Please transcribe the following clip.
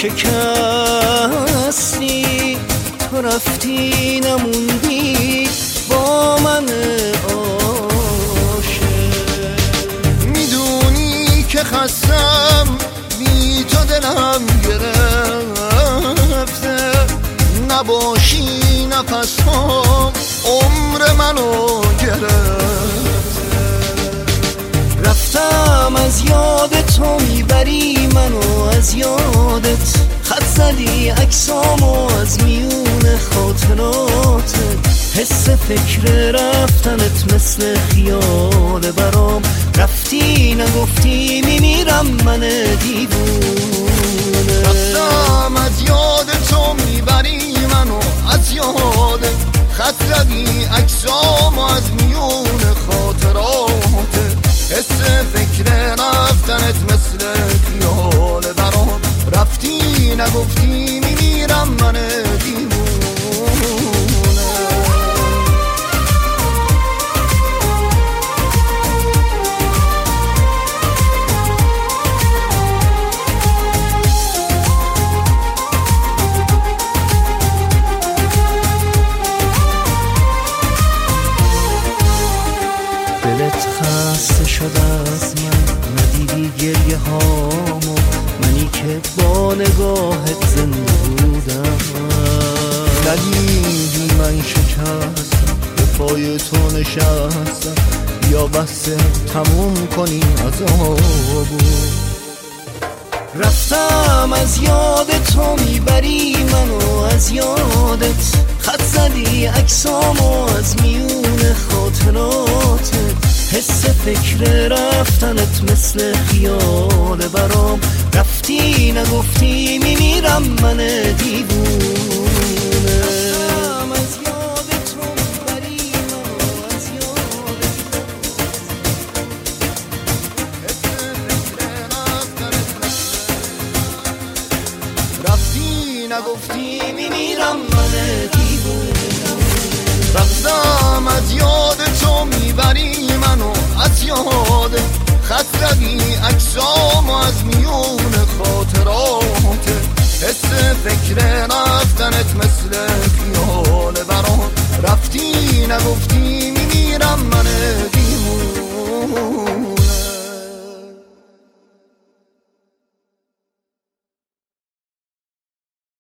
شکستی، تو رفتی نموندی با من عاشق. میدونی که خستم بی تو دلم گرفته، نباشی نفس ها عمر منو گرفته. رفتم از یاد تو میبری منو از یادت، خط زدی عکسامو از میون خاطراتت. حس فکر رفتنت مثل خیال برام، رفتی نگفتی میمیرم من دیوونه. رفتم از یاد تو میبری منو از یادت، خط زدی عکسامو از میون خاطراتت. حس فکر رفتنت مثل خیال برام، رفتی نگفتی میمیرم من دیوونه. دلت خسته شد از من، ندیدی گریه هامو، منی که با نگاهت زنده بودم. ندیدی من شکستم، به پای تو نشستم، یا بسه تموم کنی عذابو. رفتم از یاد تو میبری منو از یادت، خط زدی عکسامو از میون خاطراتت. حس فکر رفتنت مثل خیال برام، رفتی نگفتی میمیرم من دیوونه. رفتم از یاد تو میبری منو از یادت، رفتی نگفتی میمیرم من دیوونه. رفتم از یاد تو میبری منو از یادت، خط زدی عکسامو از میون خاطراتت. حس فکر رفتنت مثل خیال برام، رفتی نگفتی